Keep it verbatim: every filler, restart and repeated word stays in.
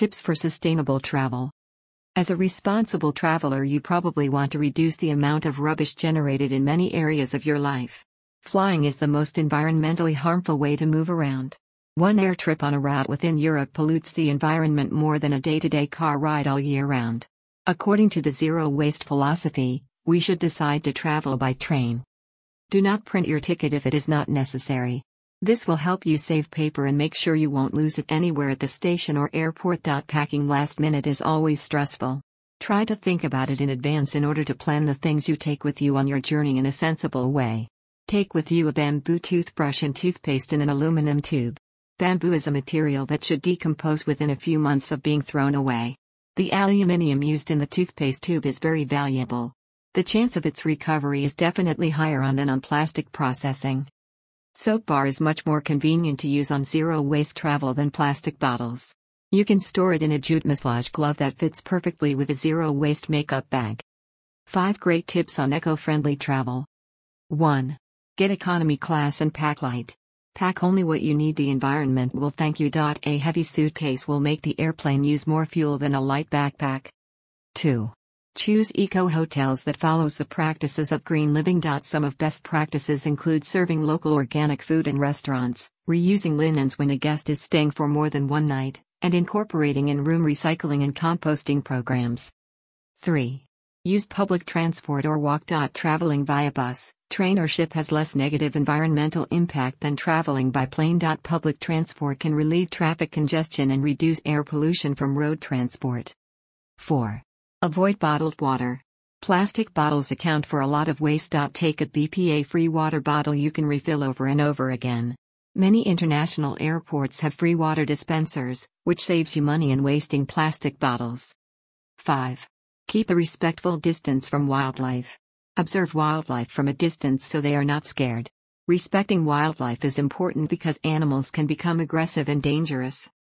Tips for sustainable travel. As a responsible traveler, you probably want to reduce the amount of rubbish generated in many areas of your life. Flying is the most environmentally harmful way to move around. One air trip on a route within Europe pollutes the environment more than a day-to-day car ride all year round. According to the zero-waste philosophy, we should decide to travel by train. Do not print your ticket if it is not necessary. This will help you save paper and make sure you won't lose it anywhere at the station or airport. Packing last minute is always stressful. Try to think about it in advance in order to plan the things you take with you on your journey in a sensible way. Take with you a bamboo toothbrush and toothpaste in an aluminum tube. Bamboo is a material that should decompose within a few months of being thrown away. The aluminium used in the toothpaste tube is very valuable. The chance of its recovery is definitely higher on than on plastic processing. Soap bar is much more convenient to use on zero-waste travel than plastic bottles. You can store it in a jute massage glove that fits perfectly with a zero-waste makeup bag. five Great Tips on Eco-Friendly Travel. one. Get economy class and pack light. Pack only what you need. The environment will thank you. A heavy suitcase will make the airplane use more fuel than a light backpack. two. Choose eco-hotels that follows the practices of green living. Some of best practices include serving local organic food in restaurants, reusing linens when a guest is staying for more than one night, and incorporating in-room recycling and composting programs. three. Use public transport or walk. Traveling via bus, train or ship has less negative environmental impact than traveling by plane. Public transport can relieve traffic congestion and reduce air pollution from road transport. four. Avoid bottled water. Plastic bottles account for a lot of waste. Take a B P A-free water bottle you can refill over and over again. Many international airports have free water dispensers, which saves you money in wasting plastic bottles. five. Keep a respectful distance from wildlife. Observe wildlife from a distance so they are not scared. Respecting wildlife is important because animals can become aggressive and dangerous.